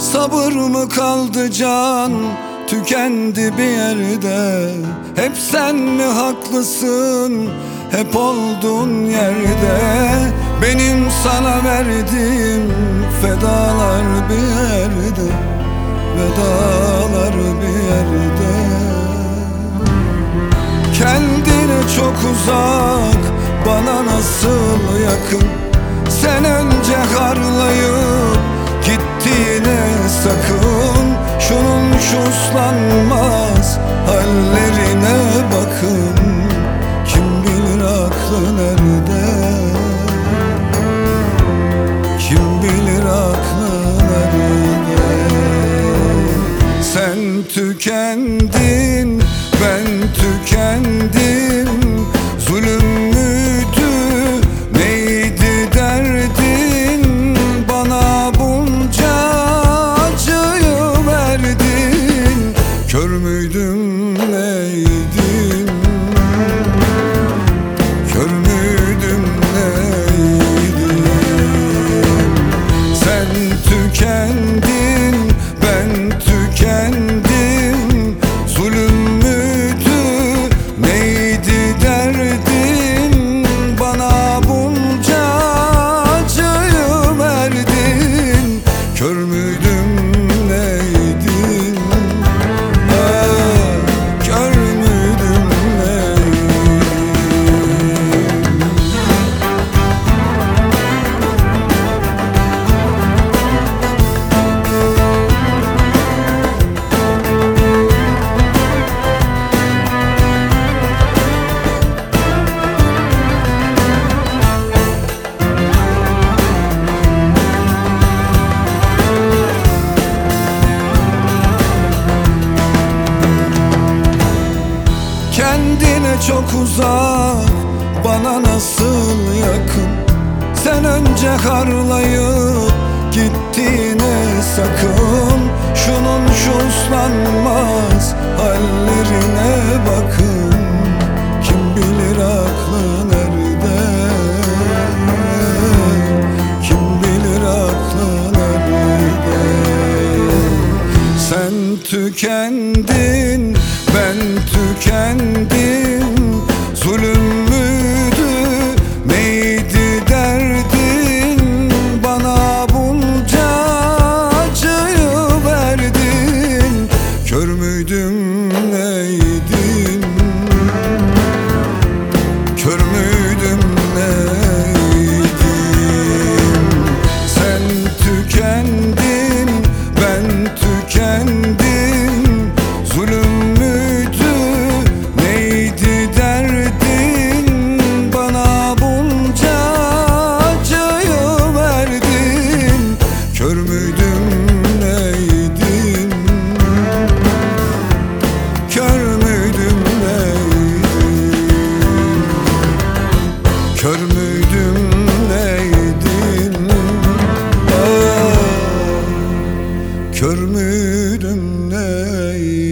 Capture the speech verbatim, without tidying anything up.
Sabır mı kaldı can, tükendi bir yerde. Hep sen mi haklısın, hep olduğun yerde. Benim sana verdiğim fedalar bir yerde, vedalar bir yerde. Kendine çok uzak, bana nasıl yakın. Sen önce harlayıp gittiğine sakın. Şunun şu uslanmaz hallerine bakın. Kim bilir aklı nerede, kim bilir aklı nerede. Sen tükendin, ben tükendim. Zulüm müydü, neydi derdin? Bana bunca acıyı verdin. Kör müydüm, neydin? Kör müydüm, neydin? Sen tükendin, ben tükendim. Zulüm müydü, neydi derdin? Bana bunca acıyı verdin. Kör müydüm, neydin? Ah, kör müydüm, neydin? Kendine çok uzak, bana nasıl yakın. Sen önce harlayıp gittiğine sakın. Şunun şu uslanmaz hallerine bakın. Kim bilir aklı nerede, kim bilir aklı nerede. Sen tükendin, ben tükendim. Zulüm müydü, neydi derdin? Bana bunca acıyı verdin. Kör müydüm, neydin? Kör müydüm, neydin? Sen tükendin, ben tükendim. Zulüm müydü, neydi derdin? Bana bunca acıyı verdin. Kör müydüm, neydin? Kör müydüm, neydin? Kör müydüm, neydin? Ah, kör müydüm, neydin?